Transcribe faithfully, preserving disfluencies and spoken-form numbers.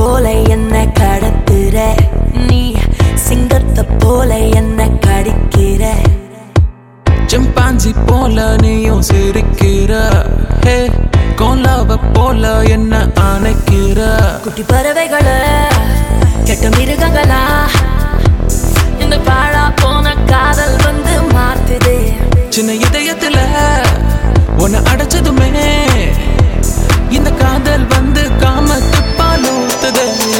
போல என்ன கடத்துற, நீ சிங்கத்தை போல என்ன கடிக்கிற. சிம்பாஞ்சி போல நீயும் சிரிக்கிற, ஹே கோலாவ போல என்ன அணைக்கிற. குட்டி பறவைகள கெட்ட மிருகங்களா, இந்த பாழா போன காதல் வந்து மாத்துது. சின்ன இதயத்துல உன்னை அடைச்சதுமே